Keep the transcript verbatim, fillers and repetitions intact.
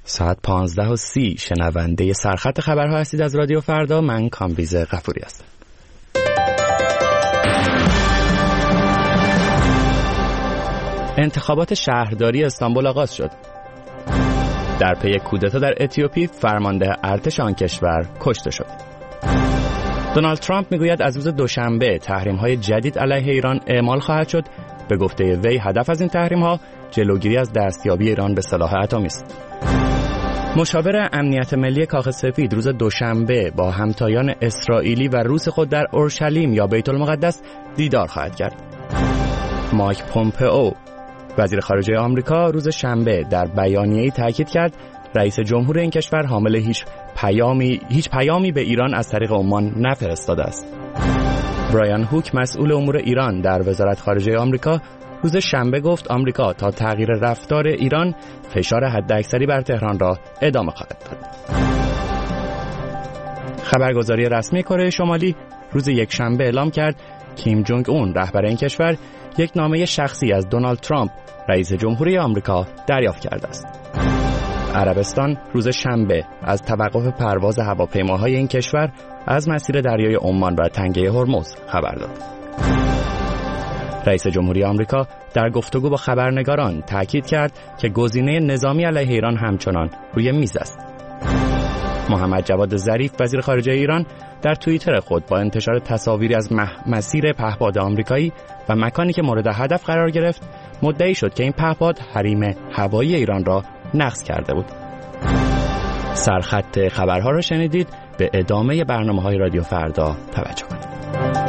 ساعت پانزده و سی شنونده سرخط خبرها هستید از رادیو فردا. من کامبیز غفوری هستم. انتخابات شهرداری استانبول آغاز شد. در پی کودتا در اتیوپی فرمانده ارتش آن کشور کشته شد. دونالد ترامپ میگوید از روز دوشنبه تحریم‌های جدید علیه ایران اعمال خواهد شد. به گفته وی هدف از این تحریم‌ها جلوگیری از دستیابی ایران به سلاح اتمی است. مشاور امنیت ملی کاخ سفید روز دوشنبه با همتایان اسرائیلی و روس خود در اورشلیم یا بیت المقدس دیدار خواهد کرد. مایک پومپئو وزیر خارجه آمریکا روز شنبه در بیانیه‌ای تاکید کرد رئیس جمهور این کشور حامل هیچ پیامی هیچ پیامی به ایران از طریق عمان نفرستاده است. برایان هوک مسئول امور ایران در وزارت خارجه آمریکا روز شنبه گفت آمریکا تا تغییر رفتار ایران فشار حداکثری بر تهران را ادامه خواهد داد. خبرگزاری رسمی کره شمالی روز یکشنبه اعلام کرد کیم جونگ اون رهبر این کشور یک نامه شخصی از دونالد ترامپ رئیس جمهوری آمریکا دریافت کرده است. عربستان روز شنبه از توقف پرواز هواپیماهای این کشور از مسیر دریای عمان و تنگه هرمز خبر داد. رئیس جمهوری آمریکا در گفتگو با خبرنگاران تاکید کرد که گزینه نظامی علیه ایران همچنان روی میز است. محمد جواد ظریف وزیر خارجه ایران در توییتر خود با انتشار تصاویری از مسیر پهپاد آمریکایی و مکانی که مورد هدف قرار گرفت مدعی شد که این پهپاد حریم هوایی ایران را نقض کرده بود. سرخط خبرها را شنیدید. به ادامه برنامه‌های رادیو فردا توجه کنید.